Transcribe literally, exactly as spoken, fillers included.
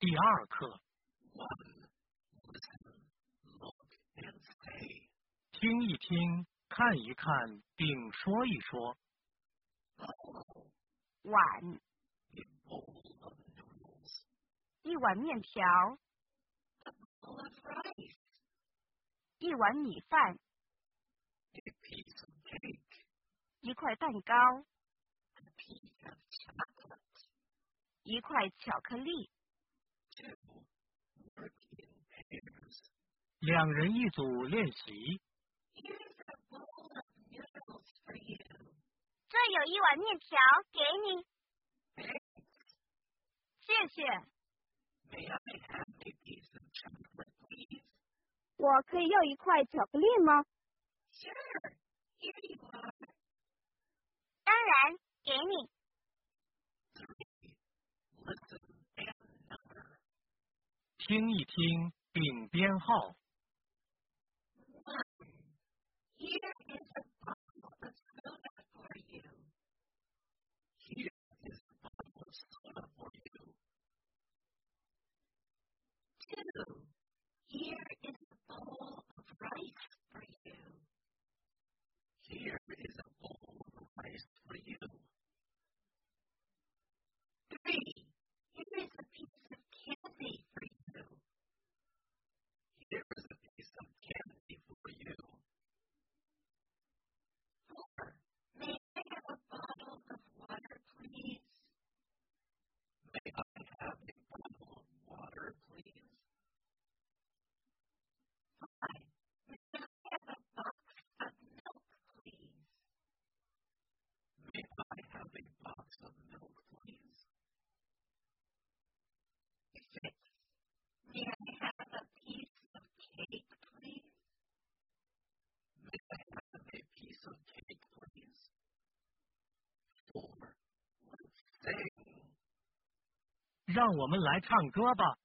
第二课。 One, listen, look, and say. 听一听，看一看，并说一说。 Bowl, 碗， a bowl of noodles. 一碗面条， Bowl of rice, 一碗米饭， a piece of cake, 一块蛋糕， a piece of chocolate. 一块巧克力。 Two, work in pairs. 两人一组练习。 Here's a bowl of noodles for you. 这有一碗面条给你， Thanks. 谢谢。 May I have a piece of chocolate, please? 我可以要一块巧克力吗？ Sure. Here you are. 当然，给你。 Three, listen and number. 听一听，并编号。 One, here is a bottle of soda for you. Here is a bottle of soda for you. Two, here is a bowl of rice for you. Here is a bowl of rice for you. Three, here is a piece of candy for you. Here is a piece of candy for you. Four, may I have a bottle of water, please? May I have a bottle of water, please? Five, may I have a box of milk, please? May I have a box of milk, please? Six, may I have a piece of cake, please? May I have a piece of cake, please? Four, let's sing. 让我们来唱歌吧。